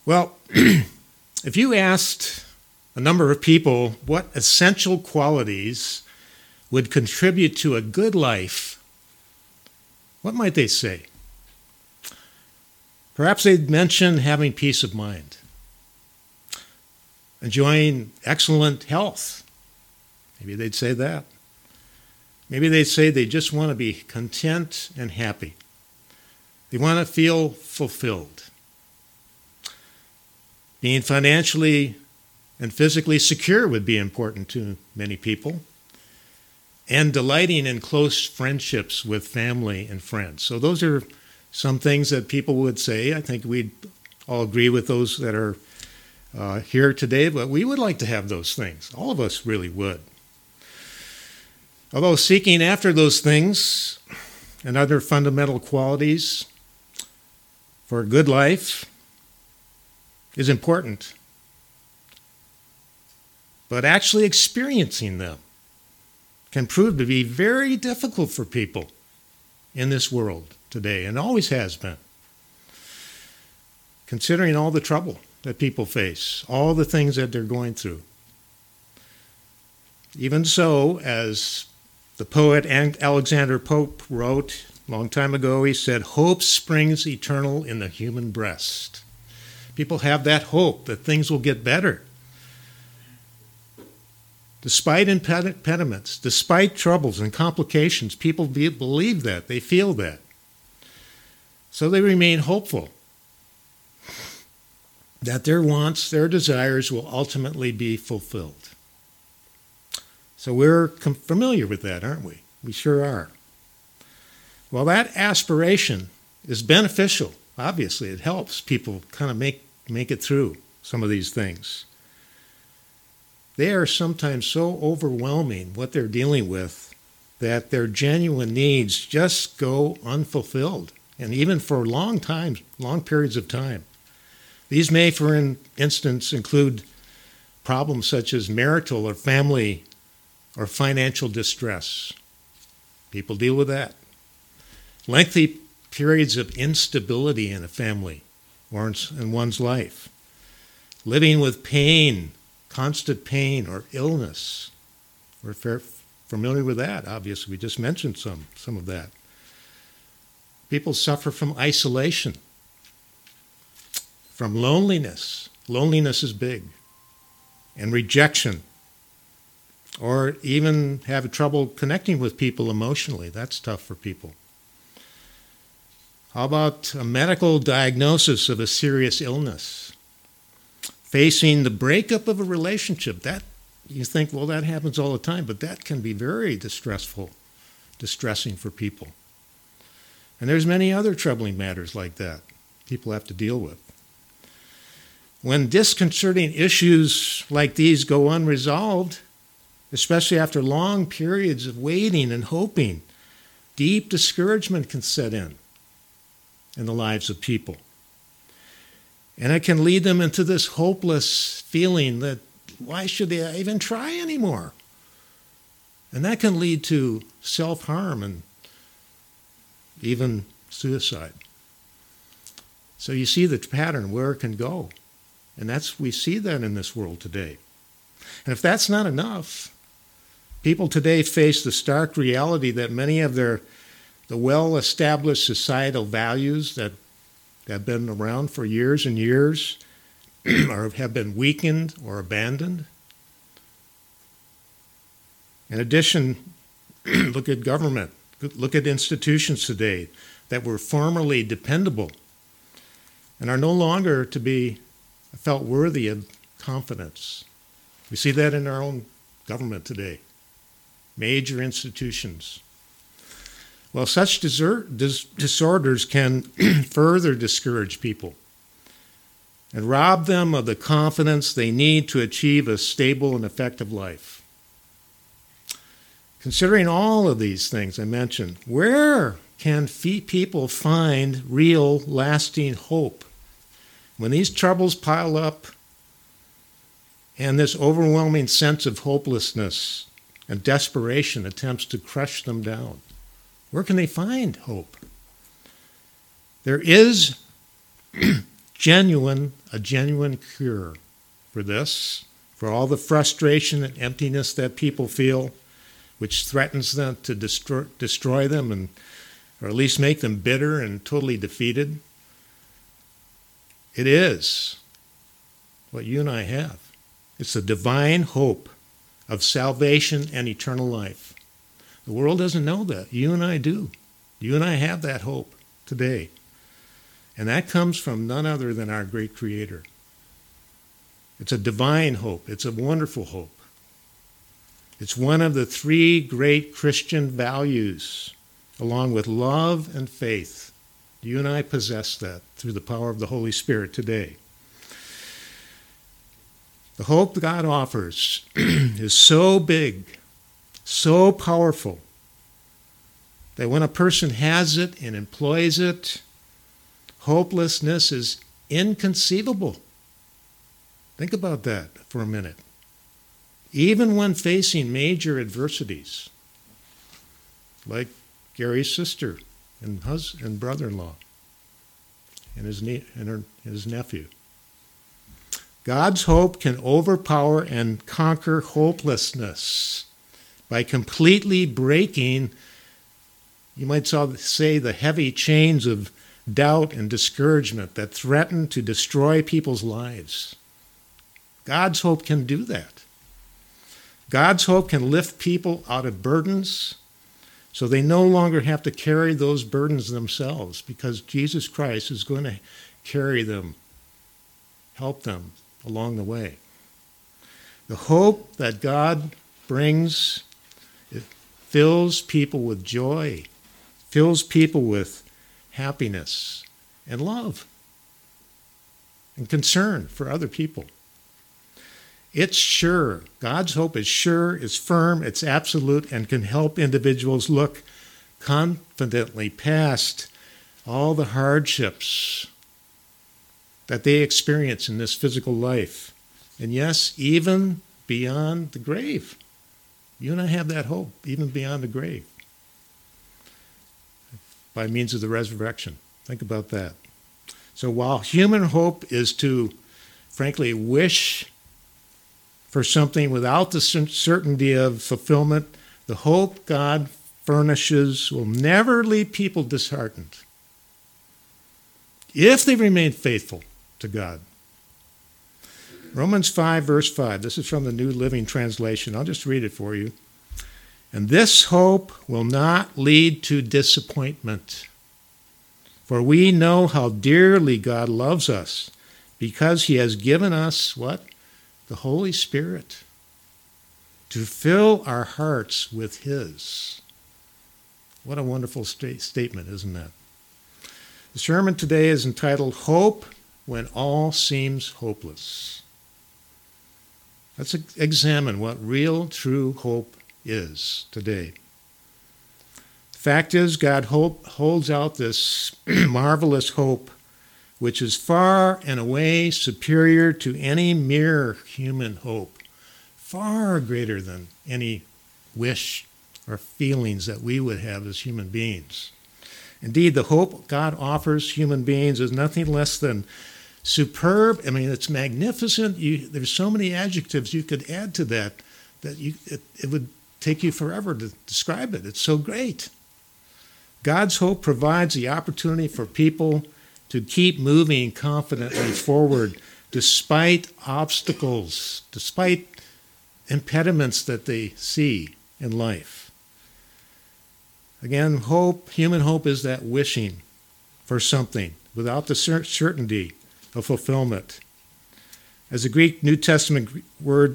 Well, if you asked a number of people what essential qualities would contribute to a good life, what might they say? Perhaps they'd mention having peace of mind, enjoying excellent health. Maybe they'd say that. Maybe they'd say they just want to be content and happy. They want to feel fulfilled. Being financially and physically secure would be important to many people. And delighting in close friendships with family and friends. So those are some things that people would say. I think we'd all agree with those that are here today, but we would like to have those things. All of us really would. Although seeking after those things and other fundamental qualities for a good life is important, but actually experiencing them can prove to be very difficult for people in this world today, and always has been. Considering all the trouble that people face, all the things that they're going through. Even so, as the poet Alexander Pope wrote a long time ago, he said, "Hope springs eternal in the human breast." People have that hope that things will get better. Despite impediments, despite troubles and complications, people believe that, they feel that. So they remain hopeful that their wants, their desires will ultimately be fulfilled. So we're familiar with that, aren't we? We sure are. Well, that aspiration is beneficial. Obviously, it helps people kind of make it through some of these things. They are sometimes so overwhelming, what they're dealing with, that their genuine needs just go unfulfilled, and even for long periods of time. These may, for instance, include problems such as marital or family or financial distress. People deal with that. Lengthy periods of instability in a family or in one's life. Living with pain, constant pain or illness. We're familiar with that, obviously. We just mentioned some of that. People suffer from isolation, from loneliness. Loneliness is big. And rejection. Or even have trouble connecting with people emotionally. That's tough for people. How about a medical diagnosis of a serious illness? Facing the breakup of a relationship. That, you think, well, that happens all the time, but that can be very distressing for people. And there's many other troubling matters like that people have to deal with. When disconcerting issues like these go unresolved, especially after long periods of waiting and hoping, deep discouragement can set in the lives of people. And it can lead them into this hopeless feeling that why should they even try anymore? And that can lead to self-harm and even suicide. So you see the pattern where it can go. And we see that in this world today. And if that's not enough, people today face the stark reality that many of the well-established societal values that have been around for years and years or have been weakened or abandoned. In addition, look at government. Look at institutions today that were formerly dependable and are no longer to be felt worthy of confidence. We see that in our own government today. Major institutions. Well, such disorders can further discourage people and rob them of the confidence they need to achieve a stable and effective life. Considering all of these things I mentioned, where can people find real, lasting hope? When these troubles pile up and this overwhelming sense of hopelessness and desperation attempts to crush them down, where can they find hope? There is a genuine cure for this, for all the frustration and emptiness that people feel, which threatens them to destroy them, or at least make them bitter and totally defeated. It is what you and I have. It's the divine hope of salvation and eternal life. The world doesn't know that. You and I do. You and I have that hope today. And that comes from none other than our great Creator. It's a divine hope. It's a wonderful hope. It's one of the three great Christian values, along with love and faith. You and I possess that through the power of the Holy Spirit today. The hope God offers is so big, so powerful, that when a person has it and employs it, hopelessness is inconceivable. Think about that for a minute. Even when facing major adversities, like Gary's sister and brother-in-law and his nephew. God's hope can overpower and conquer hopelessness by completely breaking, you might say, the heavy chains of doubt and discouragement that threaten to destroy people's lives. God's hope can do that. God's hope can lift people out of burdens so they no longer have to carry those burdens themselves, because Jesus Christ is going to carry them, help them along the way. The hope that God brings, it fills people with joy, fills people with happiness and love and concern for other people. It's sure. God's hope is sure, it's firm, it's absolute, and can help individuals look confidently past all the hardships that they experience in this physical life. And yes, even beyond the grave. You and I have that hope, even beyond the grave, by means of the resurrection. Think about that. So while human hope is to, frankly, wish for something without the certainty of fulfillment, the hope God furnishes will never leave people disheartened if they remain faithful to God. Romans 5, verse 5. This is from the New Living Translation. I'll just read it for you. And this hope will not lead to disappointment, for we know how dearly God loves us, because he has given us, what? The Holy Spirit, to fill our hearts with his. What a wonderful statement, isn't that? The sermon today is entitled, Hope When All Seems Hopeless. Let's examine what real, true hope is today. The fact is, God holds out this marvelous hope, which is far and away superior to any mere human hope, far greater than any wish or feelings that we would have as human beings. Indeed, the hope God offers human beings is nothing less than superb. I mean, it's magnificent. There's so many adjectives you could add to that it would take you forever to describe it. It's so great. God's hope provides the opportunity for people to keep moving confidently forward despite obstacles, despite impediments that they see in life. Again, human hope is that wishing for something without the certainty of fulfillment. As the Greek New Testament word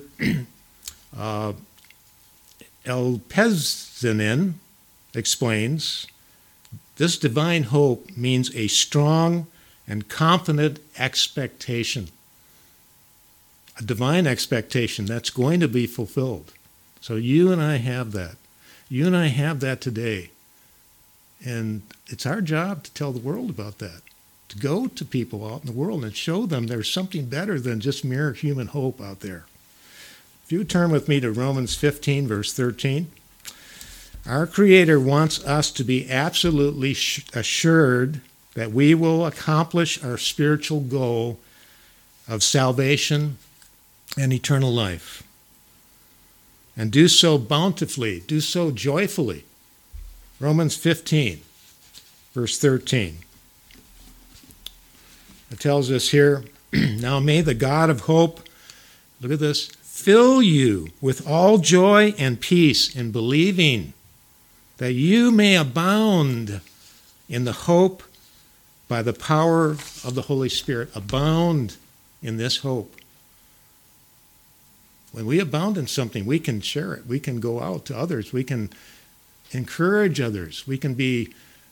elpezinin explains, this divine hope means a strong and confident expectation. A divine expectation that's going to be fulfilled. So you and I have that. You and I have that today. And it's our job to tell the world about that. To go to people out in the world and show them there's something better than just mere human hope out there. If you turn with me to Romans 15, verse 13. Our Creator wants us to be absolutely assured that we will accomplish our spiritual goal of salvation and eternal life. And do so bountifully, do so joyfully. Romans 15, verse 13. It tells us here, now may the God of hope, look at this, fill you with all joy and peace in believing, that you may abound in the hope by the power of the Holy Spirit. Abound in this hope. When we abound in something, we can share it. We can go out to others. We can encourage others. We can be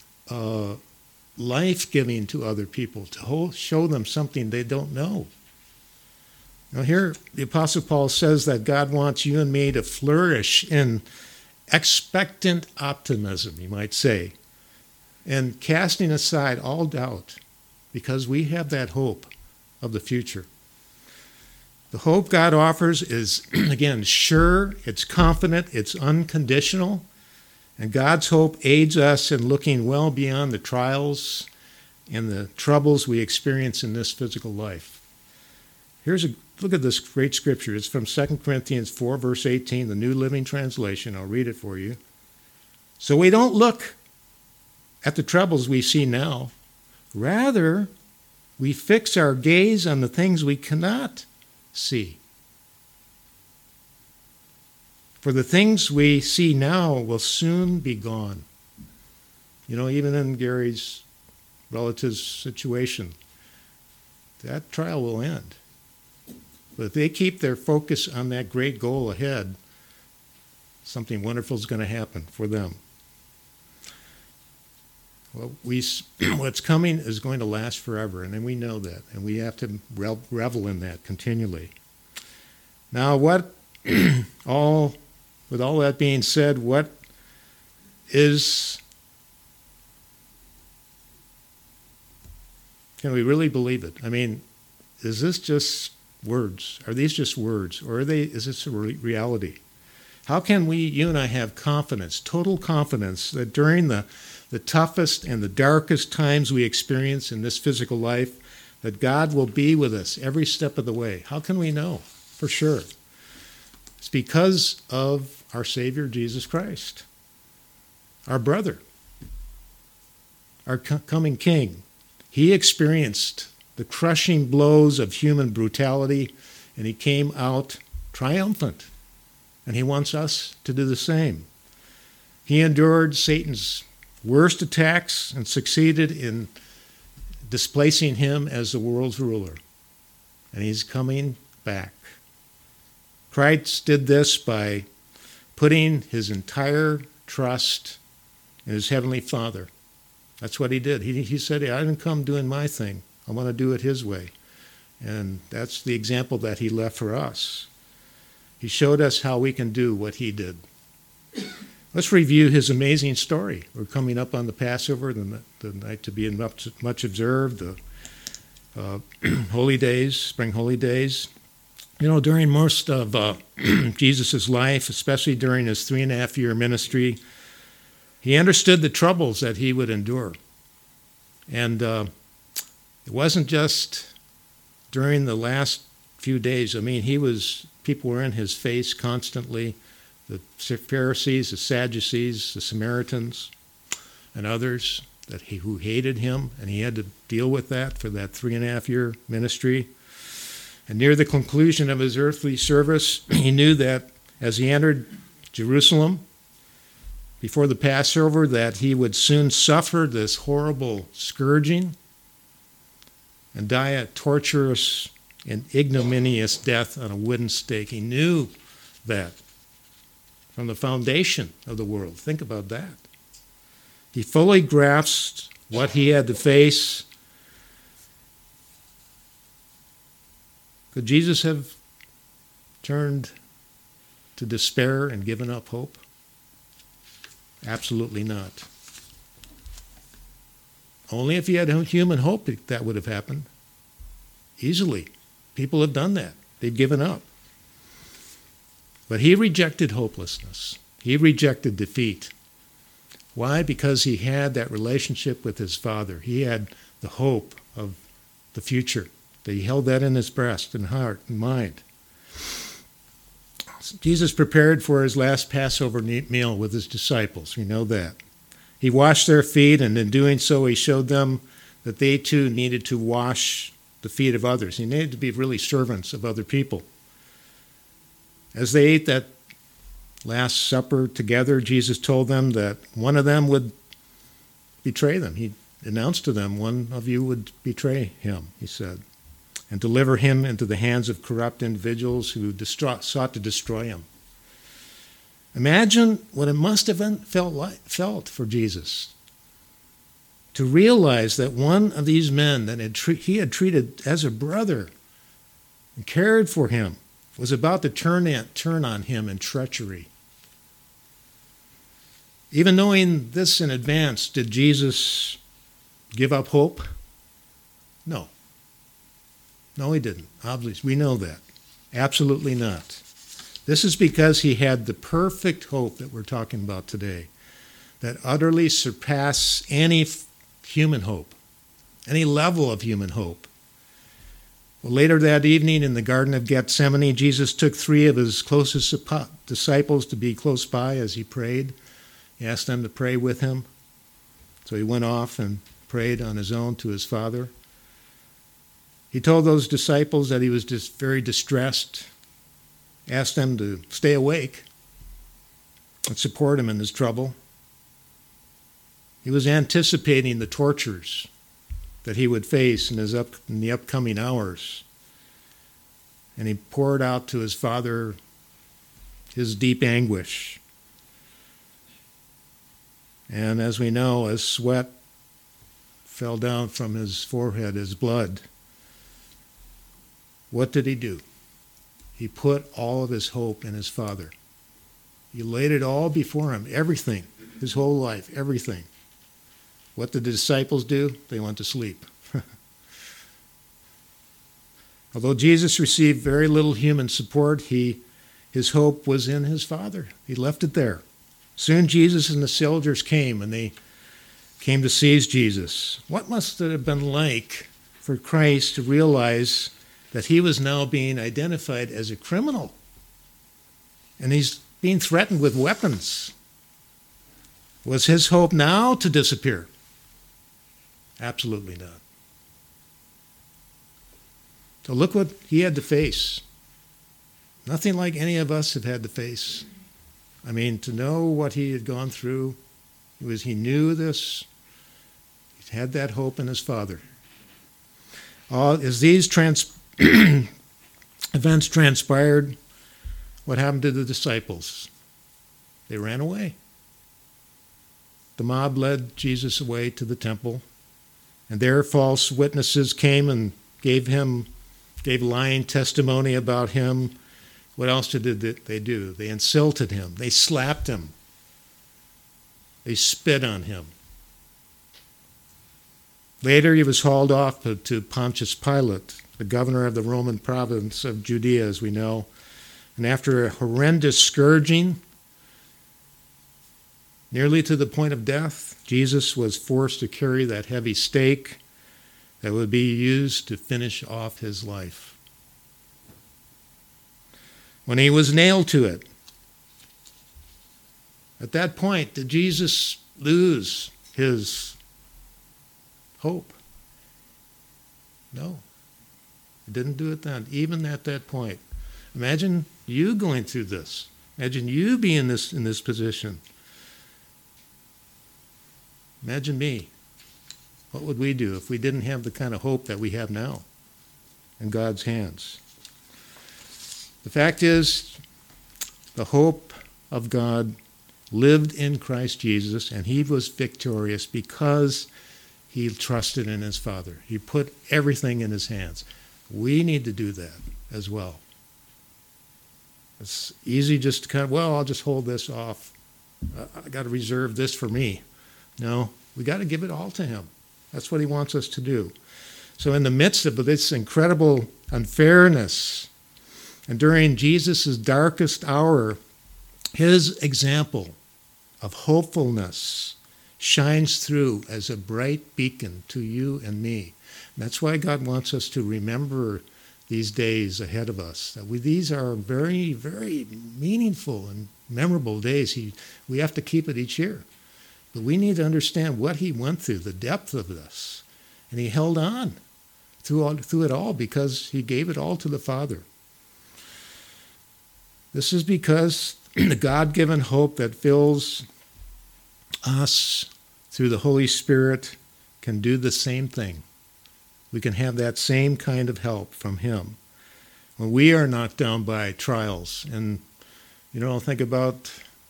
life-giving to other people, to show them something they don't know. Now here, the Apostle Paul says that God wants you and me to flourish in expectant optimism, you might say, and casting aside all doubt, because we have that hope of the future. The hope God offers is, again, sure, it's confident, it's unconditional, and God's hope aids us in looking well beyond the trials and the troubles we experience in this physical life. Look at this great scripture. It's from 2 Corinthians 4, verse 18, the New Living Translation. I'll read it for you. So we don't look at the troubles we see now. Rather, we fix our gaze on the things we cannot see. For the things we see now will soon be gone. You know, even in Gary's relative's situation, that trial will end. But if they keep their focus on that great goal ahead, something wonderful is going to happen for them. Well, what's coming is going to last forever, and we know that, and we have to revel in that continually. Now, with all that being said, what is, can we really believe it? I mean, is this just words? Are these just words, or is this a reality? How can you and I have confidence, total confidence, that during the toughest and the darkest times we experience in this physical life, that God will be with us every step of the way? How can we know for sure? It's because of our Savior, Jesus Christ, our brother, our coming King. He experienced the crushing blows of human brutality, and he came out triumphant. And he wants us to do the same. He endured Satan's worst attacks and succeeded in displacing him as the world's ruler. And he's coming back. Christ did this by putting his entire trust in his heavenly Father. That's what he did. He said, I didn't come doing my thing. I want to do it his way. And that's the example that he left for us. He showed us how we can do what he did. Let's review his amazing story. We're coming up on the Passover, the night to be much observed, the holy days, spring holy days. You know, during most of Jesus' life, especially during his 3.5-year ministry, he understood the troubles that he would endure. And it wasn't just during the last few days. I mean, people were in his face constantly. The Pharisees, the Sadducees, the Samaritans, and others who hated him, and he had to deal with that for that 3.5-year ministry. And near the conclusion of his earthly service, he knew that as he entered Jerusalem before the Passover, that he would soon suffer this horrible scourging and die a torturous and ignominious death on a wooden stake. He knew that from the foundation of the world. Think about that. He fully grasped what he had to face. Could Jesus have turned to despair and given up hope? Absolutely not. Only if he had human hope that would have happened. Easily. People have done that. They've given up. But he rejected hopelessness. He rejected defeat. Why? Because he had that relationship with his Father. He had the hope of the future. That he held that in his breast and heart and mind. Jesus prepared for his last Passover meal with his disciples. We know that. He washed their feet, and in doing so, he showed them that they too needed to wash the feet of others. He needed to be really servants of other people. As they ate that Last Supper together, Jesus told them that one of them would betray them. He announced to them, one of you would betray him, he said, and deliver him into the hands of corrupt individuals who sought to destroy him. Imagine what it must have felt for Jesus to realize that one of these men that he had treated as a brother and cared for him was about to turn on him in treachery. Even knowing this in advance, did Jesus give up hope? No. No, he didn't. Obviously, we know that. Absolutely not. This is because he had the perfect hope that we're talking about today, that utterly surpasses any human hope, any level of human hope. Well, later that evening in the Garden of Gethsemane, Jesus took 3 of his closest disciples to be close by as he prayed. He asked them to pray with him. So he went off and prayed on his own to his Father. He told those disciples that he was just very distressed, asked them to stay awake and support him in his trouble. He was anticipating the tortures that he would face in the upcoming hours. And he poured out to his Father his deep anguish. And as we know, as sweat fell down from his forehead, his blood, what did he do? He put all of his hope in his Father. He laid it all before him, everything, his whole life, everything. What did the disciples do? They went to sleep. Although Jesus received very little human support, his hope was in his Father. He left it there. Soon Jesus and the soldiers came, and they came to seize Jesus. What must it have been like for Christ to realize that he was now being identified as a criminal? And he's being threatened with weapons. Was his hope now to disappear? Absolutely not. So look what he had to face. Nothing like any of us have had to face. I mean, to know what he had gone through, he knew this. He had that hope in his Father. As these events transpired, what happened to the disciples? They ran away. The mob led Jesus away to the temple, and there false witnesses came and gave lying testimony about him. What else did they do? They insulted him. They slapped him. They spit on him. Later, he was hauled off to Pontius Pilate, the governor of the Roman province of Judea, as we know. And after a horrendous scourging, nearly to the point of death, Jesus was forced to carry that heavy stake that would be used to finish off his life. When he was nailed to it, at that point, did Jesus lose his hope? No. He didn't do it then, even at that point. Imagine you going through this. Imagine you being in this position. Imagine me. What would we do if we didn't have the kind of hope that we have now in God's hands? The fact is, the hope of God lived in Christ Jesus, and he was victorious because he trusted in his Father. He put everything in his hands. We need to do that as well. It's easy just to I'll just hold this off. I got to reserve this for me. No, we got to give it all to him. That's what he wants us to do. So in the midst of this incredible unfairness, and during Jesus' darkest hour, his example of hopefulness shines through as a bright beacon to you and me. And that's why God wants us to remember these days ahead of us. These are very, very meaningful and memorable days. We have to keep it each year. But we need to understand what he went through, the depth of this. And he held on through it all because he gave it all to the Father. This is because the God-given hope that fills us through the Holy Spirit can do the same thing. We can have that same kind of help from him when we are knocked down by trials. And, think about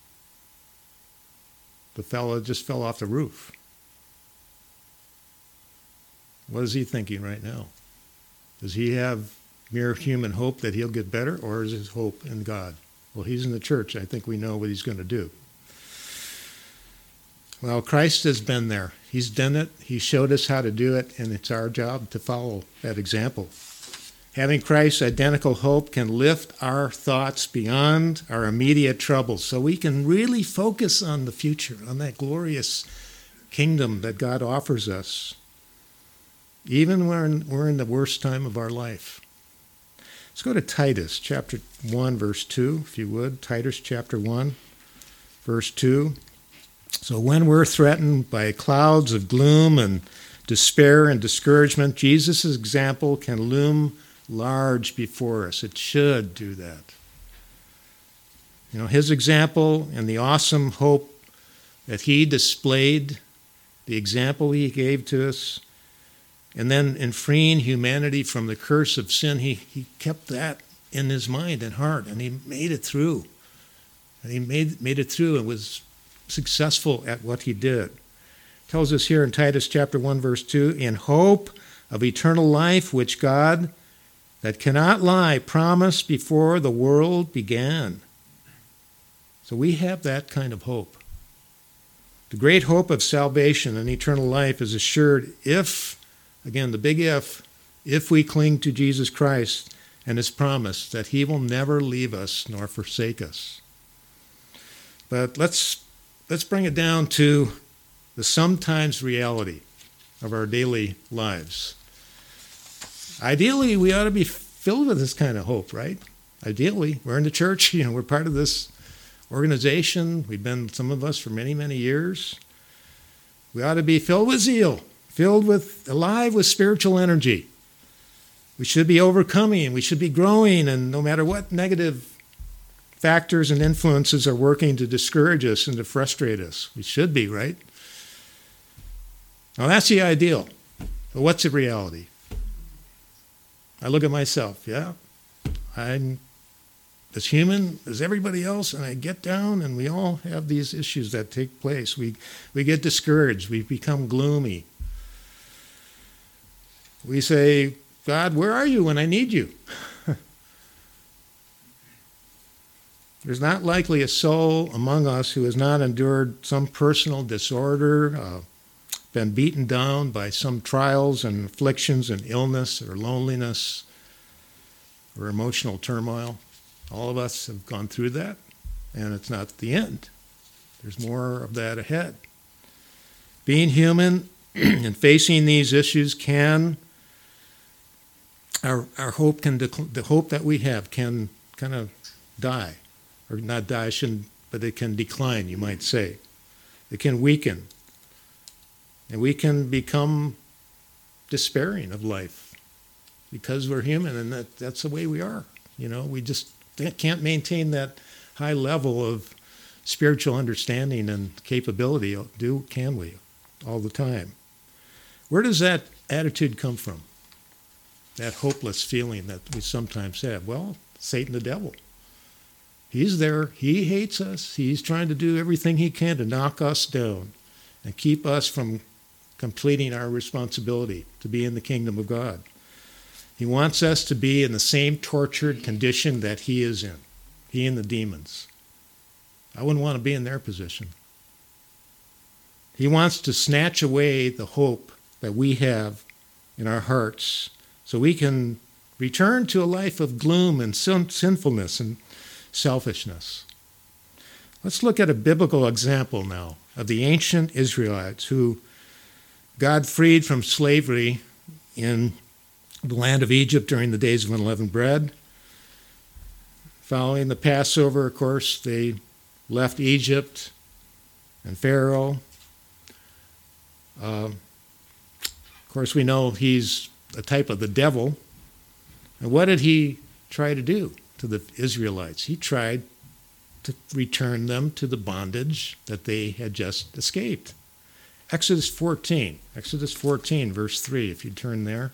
the fellow that just fell off the roof. What is he thinking right now? Does he have mere human hope that he'll get better, or is his hope in God? Well, he's in the church. I think we know what he's going to do. Well, Christ has been there. He's done it. He showed us how to do it, and it's our job to follow that example. Having Christ's identical hope can lift our thoughts beyond our immediate troubles so we can really focus on the future, on that glorious kingdom that God offers us, even when we're in the worst time of our life. Let's go to Titus chapter 1, verse 2, if you would. Titus chapter 1, verse 2. So when we're threatened by clouds of gloom and despair and discouragement, Jesus' example can loom large before us. It should do that. His example and the awesome hope that he displayed, the example he gave to us, and then in freeing humanity from the curse of sin, he kept that in his mind and heart, and he made it through. And he made it through and was successful at what he did. It tells us here in Titus chapter 1, verse 2, in hope of eternal life, which God, that cannot lie, promised before the world began. So we have that kind of hope. The great hope of salvation and eternal life is assured if, again, the big if we cling to Jesus Christ and his promise that he will never leave us nor forsake us. But let's bring it down to the sometimes reality of our daily lives. Ideally, we ought to be filled with this kind of hope, right? Ideally, we're in the church, we're part of this organization. We've been, some of us, for many, many years. We ought to be filled with zeal, alive with spiritual energy. We should be overcoming, we should be growing, and no matter what negative factors and influences are working to discourage us and to frustrate us. We should be, right? Now that's the ideal. But what's the reality? I look at myself, I'm as human as everybody else, and I get down, and we all have these issues that take place. We get discouraged. We become gloomy. We say, God, where are you when I need you? There's not likely a soul among us who has not endured some personal disorder, been beaten down by some trials and afflictions and illness or loneliness or emotional turmoil. All of us have gone through that, and it's not the end. There's more of that ahead. Being human and facing these issues our hope the hope that we have can kind of die. Or not die, but it can decline, you might say. It can weaken. And we can become despairing of life because we're human, and that's the way we are. We just can't maintain that high level of spiritual understanding and capability, can we, all the time? Where does that attitude come from? That hopeless feeling that we sometimes have? Well, Satan the devil. He's there. He hates us. He's trying to do everything he can to knock us down and keep us from completing our responsibility to be in the kingdom of God. He wants us to be in the same tortured condition that he is in, he and the demons. I wouldn't want to be in their position. He wants to snatch away the hope that we have in our hearts so we can return to a life of gloom and sinfulness and selfishness. Let's look at a biblical example now of the ancient Israelites who God freed from slavery in the land of Egypt during the days of unleavened bread. Following the Passover, of course, they left Egypt and Pharaoh. Of course, we know he's a type of the devil. And what did he try to do to the Israelites? He tried to return them to the bondage that they had just escaped. Exodus 14, verse 3, if you turn there.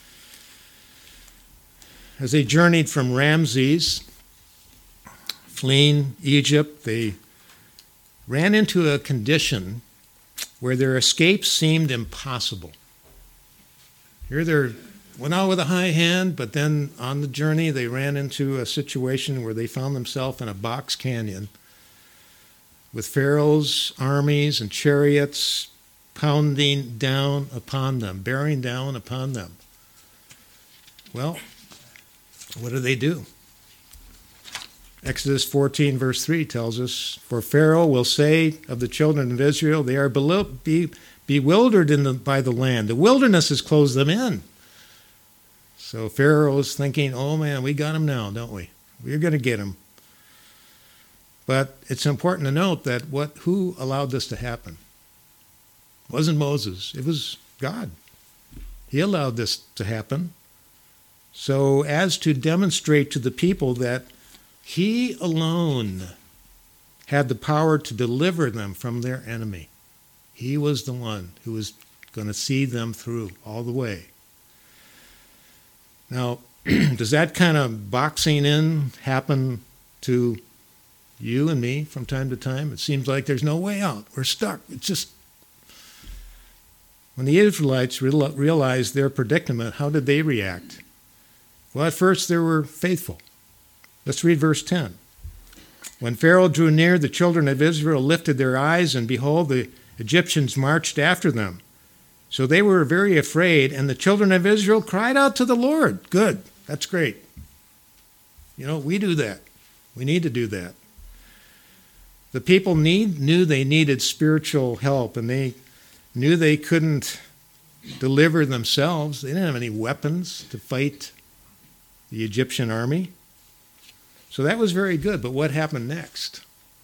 As they journeyed from Ramses, fleeing Egypt, they ran into a condition where their escape seemed impossible. Here they went out with a high hand, but then on the journey they ran into a situation where they found themselves in a box canyon with Pharaoh's armies and chariots pounding down upon them, bearing down upon them. Well, what do? Exodus 14, verse 3 tells us, "For Pharaoh will say of the children of Israel, they are bewildered by the land. The wilderness has closed them in." So Pharaoh's thinking, oh man, we got them now, don't we? We're going to get them. But it's important to note that who allowed this to happen? It wasn't Moses. It was God. He allowed this to happen. So as to demonstrate to the people that he alone had the power to deliver them from their enemy. He was the one who was going to see them through all the way. Now, does that kind of boxing in happen to you and me from time to time? It seems like there's no way out. We're stuck. It's just... When the Israelites realized their predicament, how did they react? Well, at first they were faithful. Let's read verse 10. "When Pharaoh drew near, the children of Israel lifted their eyes, and behold, the Egyptians marched after them. So they were very afraid, and the children of Israel cried out to the Lord." Good. That's great. You know, we do that. We need to do that. The people knew they needed spiritual help, and they knew they couldn't deliver themselves. They didn't have any weapons to fight the Egyptian army. So that was very good. But what happened next?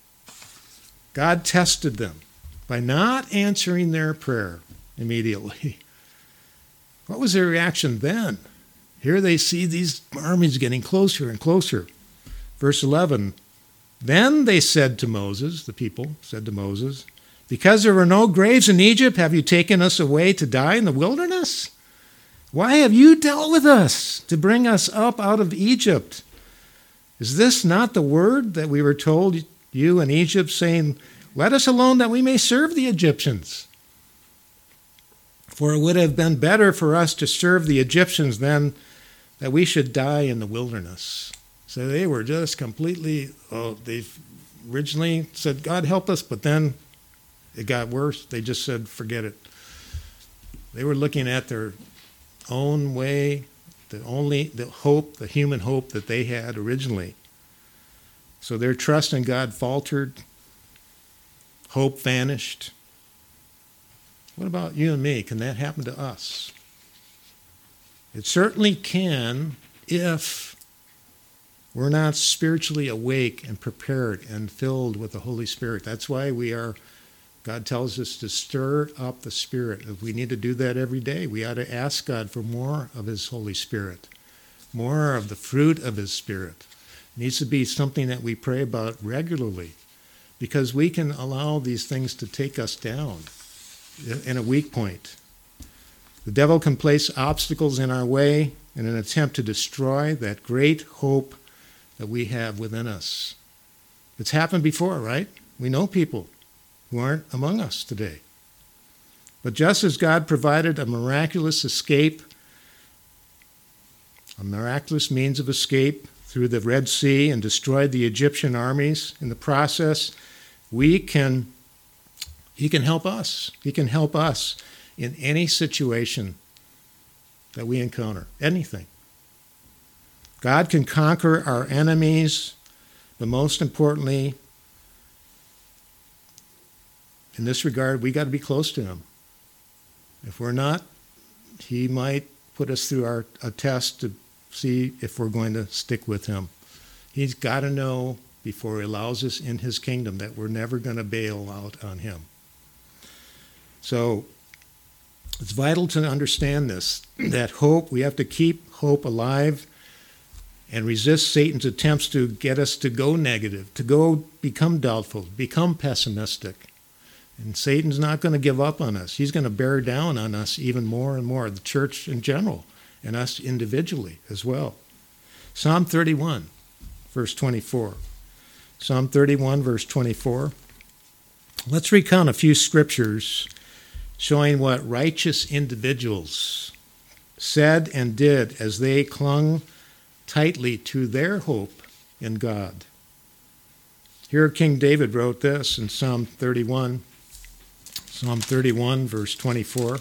God tested them by not answering their prayer immediately. What was their reaction then? Here they see these armies getting closer and closer. Verse 11, "Then they said to Moses," the people said to Moses, "Because there were no graves in Egypt, have you taken us away to die in the wilderness? Why have you dealt with us to bring us up out of Egypt? Is this not the word that we were told you in Egypt, saying, 'Let us alone that we may serve the Egyptians'? For it would have been better for us to serve the Egyptians than that we should die in the wilderness." So they were just completely, they originally said, "God help us," but then it got worse. They just said, forget it. They were looking at their own way, the hope, the human hope that they had originally. So their trust in God faltered. Hope vanished. What about you and me? Can that happen to us? It certainly can if we're not spiritually awake and prepared and filled with the Holy Spirit. That's why God tells us to stir up the Spirit. If we need to do that every day, we ought to ask God for more of His Holy Spirit, more of the fruit of His Spirit. It needs to be something that we pray about regularly, because we can allow these things to take us down in a weak point. The devil can place obstacles in our way in an attempt to destroy that great hope that we have within us. It's happened before, right? We know people who aren't among us today. But just as God provided a miraculous escape, a miraculous means of escape through the Red Sea and destroyed the Egyptian armies in the process, He can help us. He can help us in any situation that we encounter, anything. God can conquer our enemies, but most importantly, in this regard, we got to be close to him. If we're not, he might put us through a test to see if we're going to stick with him. He's got to know before he allows us in his kingdom that we're never going to bail out on him. So it's vital to understand this, that hope, we have to keep hope alive and resist Satan's attempts to get us to go negative, to go become doubtful, become pessimistic. And Satan's not going to give up on us. He's going to bear down on us even more and more, the church in general, and us individually as well. Psalm 31, verse 24. Psalm 31, verse 24. Let's recount a few scriptures showing what righteous individuals said and did as they clung tightly to their hope in God. Here King David wrote this in Psalm 31. Psalm 31, verse 24.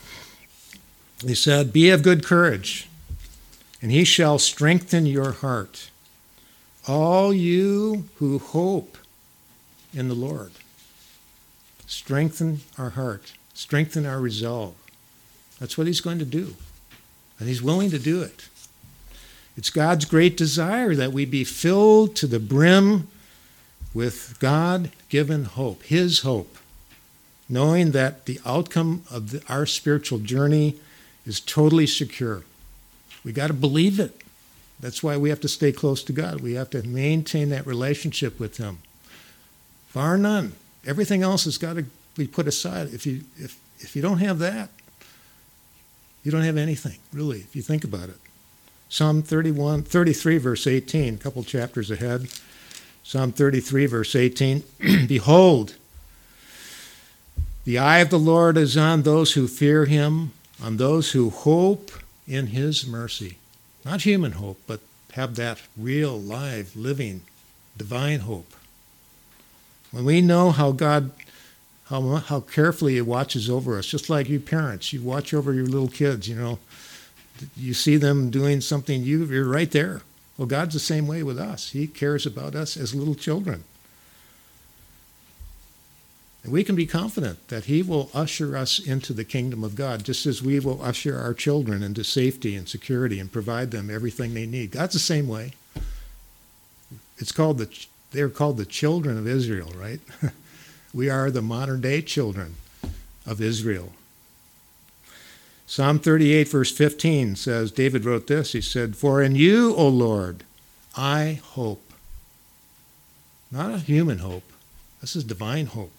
He said, "Be of good courage, and he shall strengthen your heart. All you who hope in the Lord." Strengthen our heart. Strengthen our resolve. That's what he's going to do. And he's willing to do it. It's God's great desire that we be filled to the brim with God-given hope, his hope, knowing that the outcome of our spiritual journey is totally secure. We got to believe it. That's why we have to stay close to God. We have to maintain that relationship with him. Bar none. Everything else has got to be put aside. If you don't have that, you don't have anything, really, if you think about it. Psalm 33, verse 18, a couple chapters ahead. Psalm 33, verse 18. "Behold, the eye of the Lord is on those who fear him, on those who hope in his mercy." Not human hope, but have that real, live, living, divine hope. When we know how God, how carefully he watches over us, just like you parents, you watch over your little kids, you see them doing something, you're right there. Well, God's the same way with us. He cares about us as little children. And we can be confident that he will usher us into the kingdom of God, just as we will usher our children into safety and security and provide them everything they need. God's the same way. They're called the children of Israel, right? We are the modern-day children of Israel. Psalm 38, verse 15 says, David wrote this, he said, "For in you, O Lord, I hope." Not a human hope. This is divine hope.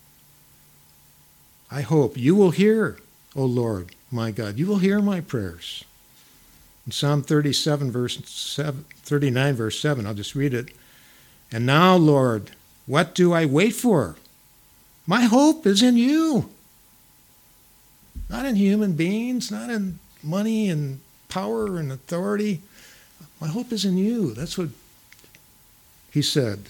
I hope you will hear, O Lord, my God. You will hear my prayers. In Psalm 39, verse 7, I'll just read it. "And now, Lord, what do I wait for? My hope is in you." Not in human beings, not in money and power and authority. My hope is in you. That's what he said.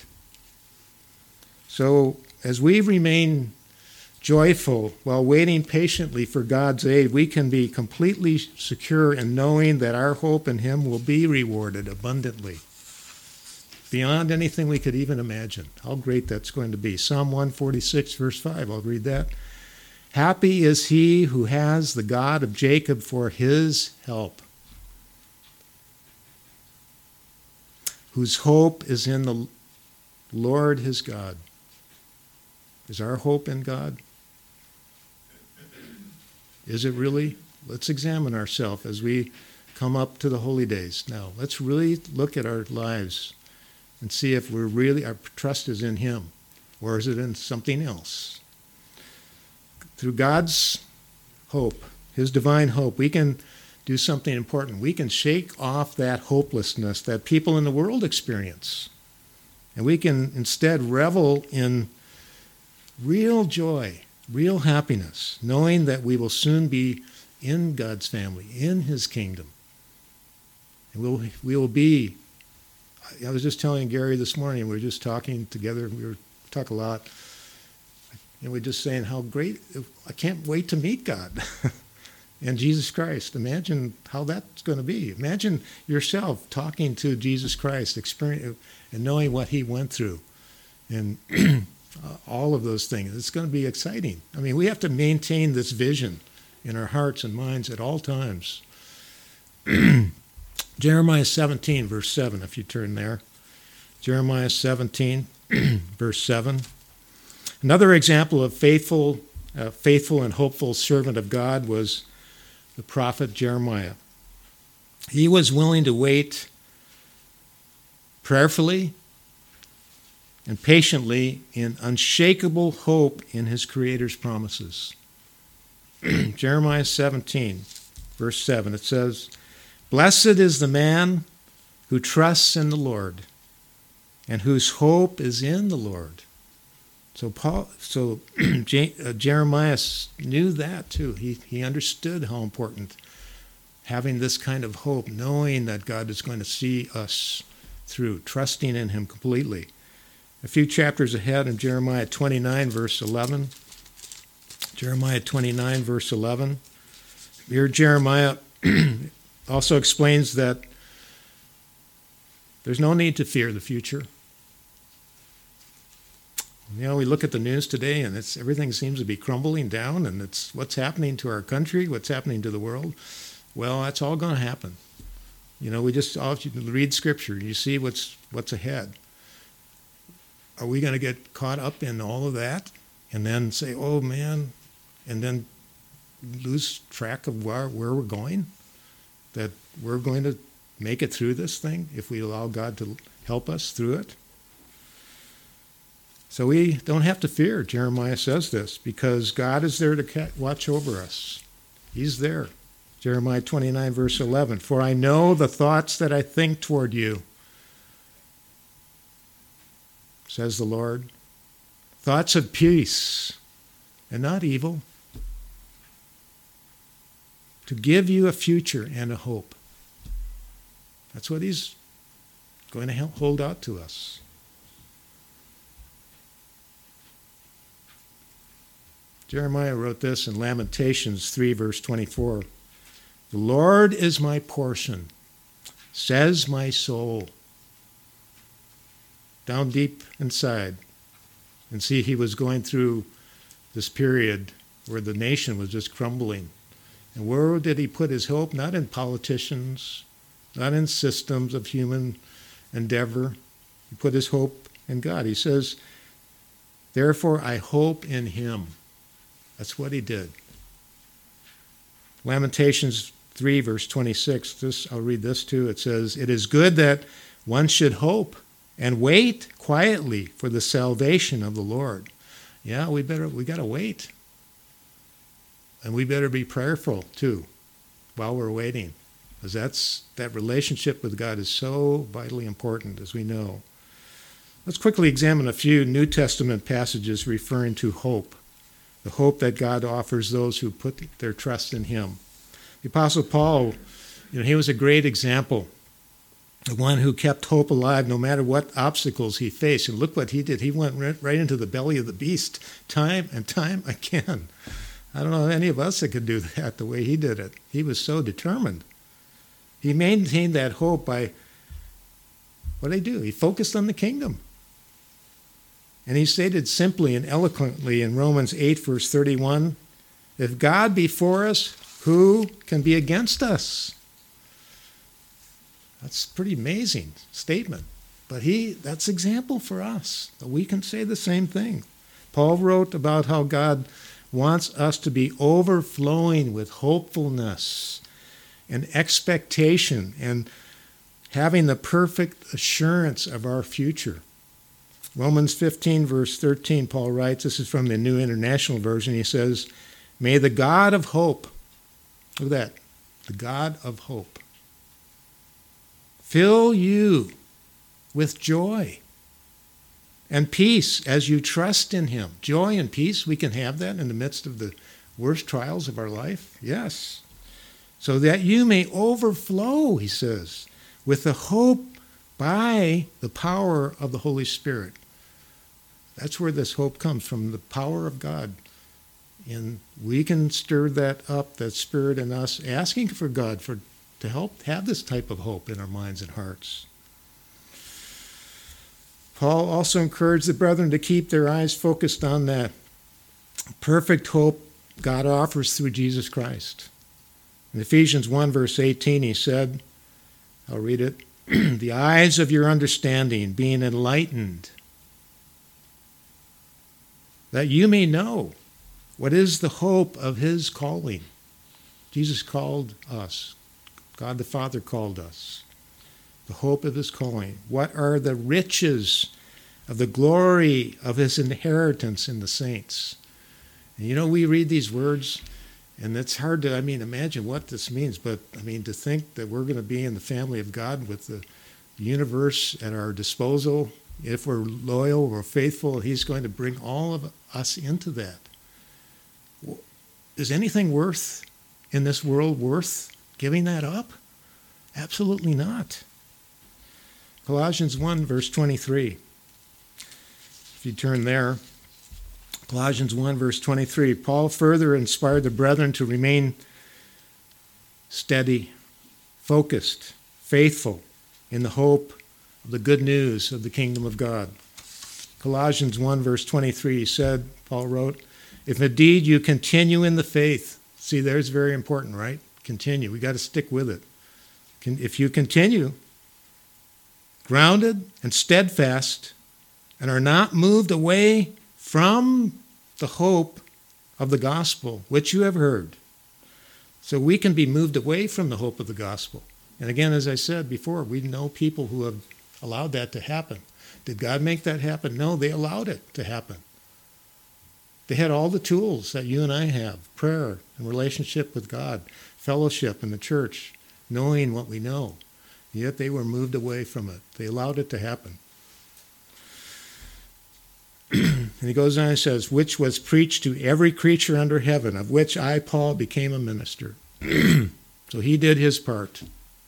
So as we remain joyful while waiting patiently for God's aid, we can be completely secure in knowing that our hope in him will be rewarded abundantly, beyond anything we could even imagine. How great that's going to be. Psalm 146, verse 5, I'll read that. "Happy is he who has the God of Jacob for his help, whose hope is in the Lord his God." Is our hope in God? Is it really? Let's examine ourselves as we come up to the holy days. Now, let's really look at our lives and see if our trust is in him, or is it in something else? Through God's hope, his divine hope, we can do something important. We can shake off that hopelessness that people in the world experience. And we can instead revel in real joy, real happiness, knowing that we will soon be in God's family, in his kingdom. And we will be, I was just telling Gary this morning, we were just talking together, we talk a lot, and we're just saying how great, I can't wait to meet God and Jesus Christ. Imagine how that's going to be. Imagine yourself talking to Jesus Christ, experience and knowing what he went through, and all of those things. It's going to be exciting. I mean, we have to maintain this vision in our hearts and minds at all times. Jeremiah 17, verse 7, if you turn there. Jeremiah 17, verse 7. Another example of faithful and hopeful servant of God was the prophet Jeremiah. He was willing to wait prayerfully and patiently in unshakable hope in his Creator's promises. Jeremiah 17, verse 7, it says, "Blessed is the man who trusts in the Lord and whose hope is in the Lord." So Jeremiah knew that too. He understood how important having this kind of hope, knowing that God is going to see us through, trusting in him completely. A few chapters ahead in Jeremiah 29, verse 11. Jeremiah 29, verse 11. Here Jeremiah also explains that there's no need to fear the future. You know, we look at the news today and everything seems to be crumbling down, and it's what's happening to our country, what's happening to the world. Well, that's all going to happen. You know, you read Scripture, you see what's ahead. Are we going to get caught up in all of that and then say, oh man, and then lose track of where we're going? That we're going to make it through this thing if we allow God to help us through it? So we don't have to fear, Jeremiah says this, because God is there to watch over us. He's there. Jeremiah 29, verse 11, "For I know the thoughts that I think toward you, says the Lord, thoughts of peace and not evil, to give you a future and a hope." That's what he's going to hold out to us. Jeremiah wrote this in Lamentations 3, verse 24. "The Lord is my portion, says my soul." Down deep inside. And see, he was going through this period where the nation was just crumbling. And where did he put his hope? Not in politicians, not in systems of human endeavor. He put his hope in God. He says, "Therefore I hope in him." That's what he did. Lamentations 3, verse 26. I'll read this too. It says, "It is good that one should hope and wait quietly for the salvation of the Lord." Yeah, we got to wait. And we better be prayerful too while we're waiting, because that relationship with God is so vitally important, as we know. Let's quickly examine a few New Testament passages referring to hope, the hope that God offers those who put their trust in him. The Apostle Paul, he was a great example, the one who kept hope alive no matter what obstacles he faced. And look what he did. He went right into the belly of the beast time and time again. I don't know any of us that could do that the way he did it. He was so determined. He maintained that hope by, what did he do? He focused on the kingdom. And he stated simply and eloquently in Romans 8, verse 31, "If God be for us, who can be against us?" That's a pretty amazing statement. But that's example for us. We can say the same thing. Paul wrote about how God wants us to be overflowing with hopefulness and expectation and having the perfect assurance of our future. Romans 15, verse 13, Paul writes, this is from the New International Version, he says, "May the God of hope," look at that, the God of hope, "fill you with joy and peace as you trust in him." Joy and peace, we can have that in the midst of the worst trials of our life. Yes. "So that you may overflow," he says, "with the hope by the power of the Holy Spirit." That's where this hope comes from, the power of God. And we can stir that up, that spirit in us, asking for God to help have this type of hope in our minds and hearts. Paul also encouraged the brethren to keep their eyes focused on that perfect hope God offers through Jesus Christ. In Ephesians 1, verse 18, he said, I'll read it, the eyes of your understanding being enlightened, that you may know what is the hope of his calling. Jesus called us. God the Father called us. The hope of his calling. What are the riches of the glory of his inheritance in the saints? And you know, we read these words, and it's hard to, imagine what this means, but, to think that we're going to be in the family of God with the universe at our disposal, if we're loyal, we're faithful, he's going to bring all of us into that. Is anything in this world worth giving that up? Absolutely not. Colossians 1, verse 23. If you turn there, Colossians 1, verse 23. Paul further inspired the brethren to remain steady, focused, faithful in the hope of the good news of the kingdom of God. Colossians 1, verse 23, he said, Paul wrote, if indeed you continue in the faith. See, there's very important, right? Continue. We got to stick with it. If you continue, grounded and steadfast, and are not moved away from the hope of the gospel, which you have heard. So we can be moved away from the hope of the gospel. And again, as I said before, we know people who have allowed that to happen. Did God make that happen? No, they allowed it to happen. They had all the tools that you and I have, prayer and relationship with God, fellowship in the church, knowing what we know. Yet they were moved away from it. They allowed it to happen. And he goes on and says, which was preached to every creature under heaven, of which I, Paul, became a minister. So he did his part.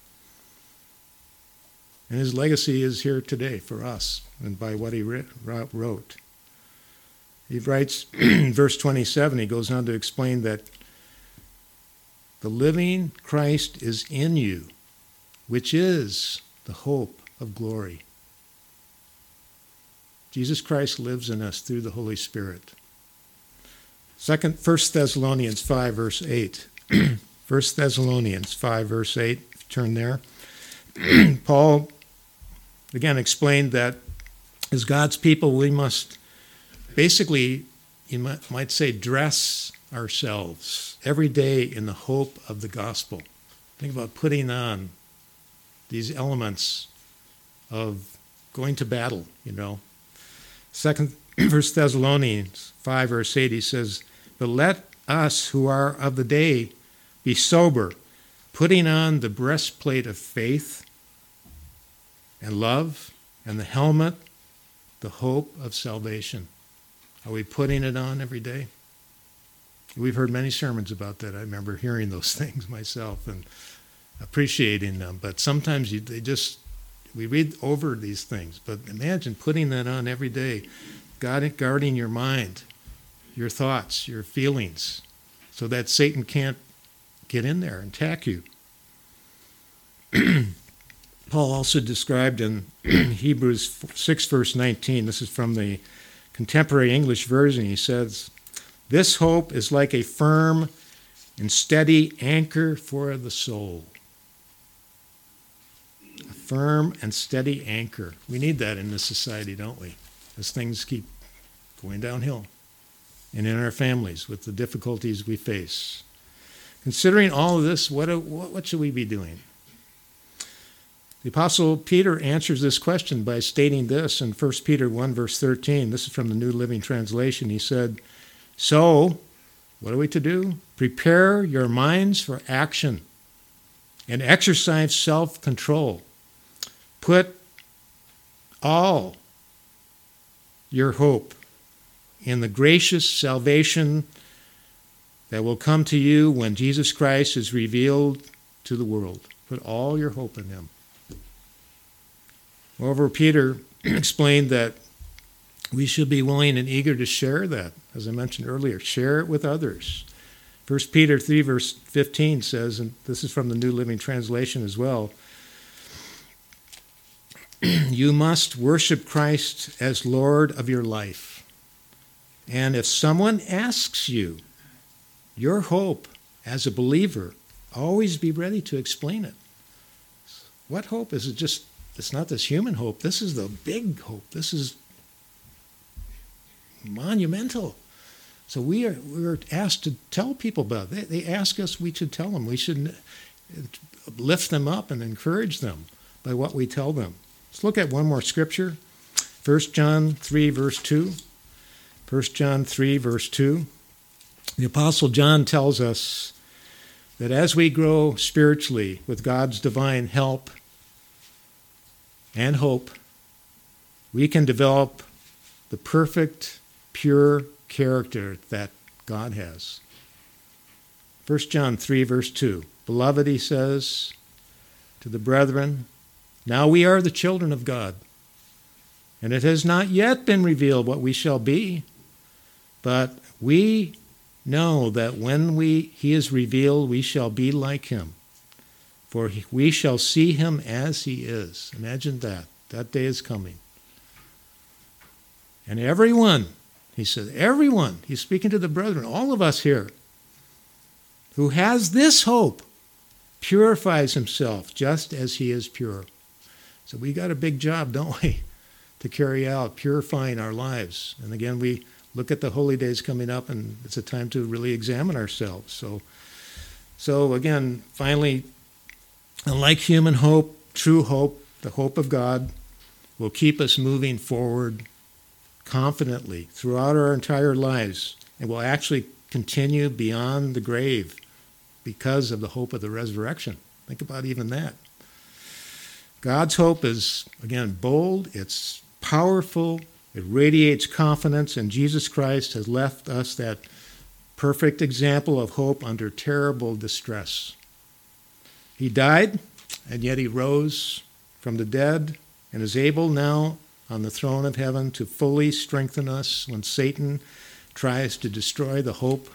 And his legacy is here today for us and by what he wrote. He writes, in verse 27, he goes on to explain that the living Christ is in you, which is the hope of glory. Jesus Christ lives in us through the Holy Spirit. 1 Thessalonians 5, verse 8. 1 Thessalonians 5, verse 8. Turn there. Paul, again, explained that as God's people, we must basically, you might say, dress ourselves every day in the hope of the gospel. Think about putting on these elements of going to battle, 1 Thessalonians 5, verse 8, he says, but let us who are of the day be sober, putting on the breastplate of faith and love and the helmet, the hope of salvation. Are we putting it on every day? We've heard many sermons about that. I remember hearing those things myself and appreciating them. But sometimes we read over these things. But imagine putting that on every day, guarding your mind, your thoughts, your feelings, so that Satan can't get in there and attack you. Paul also described in Hebrews 6, verse 19, this is from the Contemporary English Version, he says, this hope is like a firm and steady anchor for the soul. A firm and steady anchor. We need that in this society, don't we? As things keep going downhill. And in our families with the difficulties we face. Considering all of this, what should we be doing? The Apostle Peter answers this question by stating this in 1 Peter 1, verse 13. This is from the New Living Translation. He said, so, what are we to do? Prepare your minds for action and exercise self-control. Put all your hope in the gracious salvation that will come to you when Jesus Christ is revealed to the world. Put all your hope in him. Moreover, Peter explained that we should be willing and eager to share that, as I mentioned earlier. Share it with others. 1 Peter 3, verse 15 says, and this is from the New Living Translation as well, You must worship Christ as Lord of your life. And if someone asks you your hope as a believer, always be ready to explain it. What hope? Is it just, it's not this human hope. This is the big hope. This is monumental. So we're asked to tell people about it. They ask us, we should tell them. We should lift them up and encourage them by what we tell them. Let's look at one more scripture. 1 John 3, verse 2. 1 John 3, verse 2. The Apostle John tells us that as we grow spiritually with God's divine help and hope, we can develop the perfect, pure character that God has. 1 John 3, verse 2. Beloved, he says to the brethren, now we are the children of God, and it has not yet been revealed what we shall be, but we know that when he is revealed, we shall be like him, for we shall see him as he is. Imagine that. That day is coming. And everyone, he said, everyone, he's speaking to the brethren, all of us here, who has this hope, purifies himself just as he is pure. So we got a big job, don't we, to carry out, purifying our lives. And again, we look at the holy days coming up, and it's a time to really examine ourselves. So again, finally, unlike human hope, true hope, the hope of God, will keep us moving forward confidently throughout our entire lives, and will actually continue beyond the grave because of the hope of the resurrection. Think about even that. God's hope is, again, bold, it's powerful, it radiates confidence, and Jesus Christ has left us that perfect example of hope under terrible distress. He died, and yet he rose from the dead and is able now on the throne of heaven to fully strengthen us when Satan tries to destroy the hope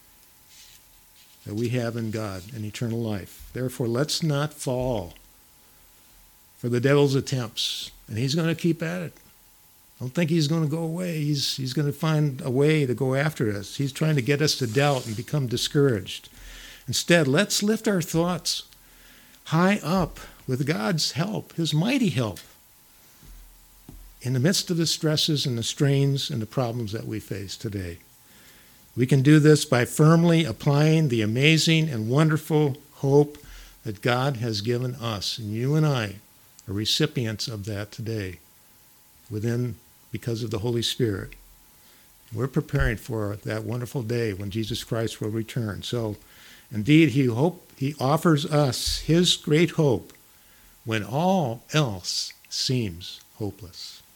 that we have in God and eternal life. Therefore, let's not fall for the devil's attempts, and he's going to keep at it. Don't think he's going to go away. He's going to find a way to go after us. He's trying to get us to doubt and become discouraged. Instead, let's lift our thoughts high up with God's help, his mighty help, in the midst of the stresses and the strains and the problems that we face today. We can do this by firmly applying the amazing and wonderful hope that God has given us. And you and I are recipients of that today because of the Holy Spirit. We're preparing for that wonderful day when Jesus Christ will return. So, indeed, he offers us his great hope when all else seems hopeless.